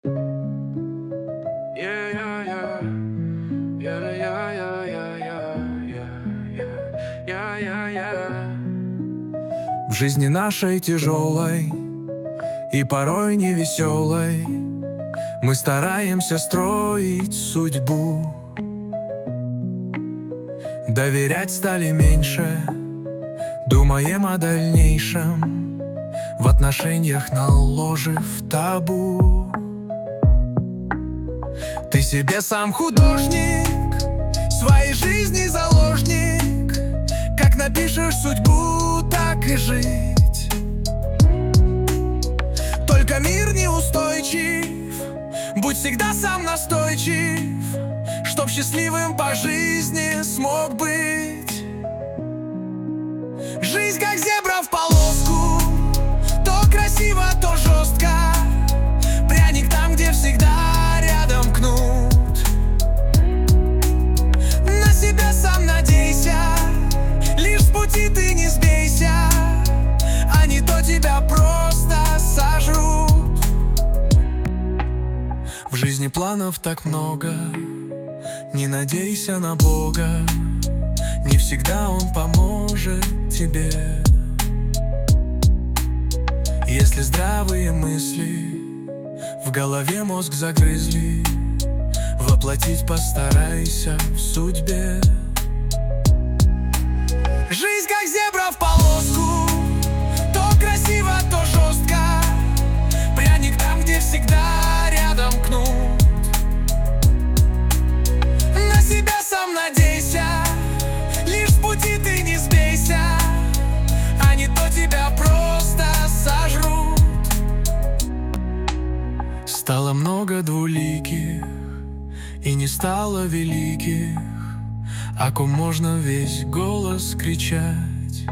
Yeah, yeah, yeah. Yeah, yeah, yeah, yeah, yeah, yeah, yeah, yeah, yeah. В жизни нашей тяжелой и порой невеселой мы стараемся строить судьбу. Доверять стали меньше, думаем о дальнейшем, в отношениях наложив табу. Ты себе сам художник, своей жизни заложник. Как напишешь судьбу, так и жить. Только мир неустойчив, будь всегда сам настойчив, чтоб счастливым по жизни смог быть. Жизнь как зебра в полоску, то красиво, то жестко. Пряник там, где всегда рядом кнут. На себя сам надейся, лишь с пути ты не сбейся, а не то тебя просто сожрут. В жизни планов так много, не надейся на Бога, не всегда Он поможет тебе. Если здравые мысли в голове мозг загрызли, воплотить постарайся в судьбе. Жизнь как зебра в полоску, то красиво, то жестко. Пряник там, где всегда рядом кнут. На себя сам надейся, лишь с пути ты не сбейся, а не то тебя просто сожрут. Стало много двуликих и не стало великих, о ком можно весь голос кричать.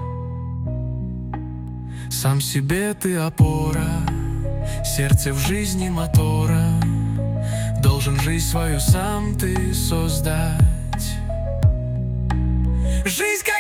Сам себе ты опора, сердце в жизни мотора. Должен жизнь свою сам ты создать. Жизнь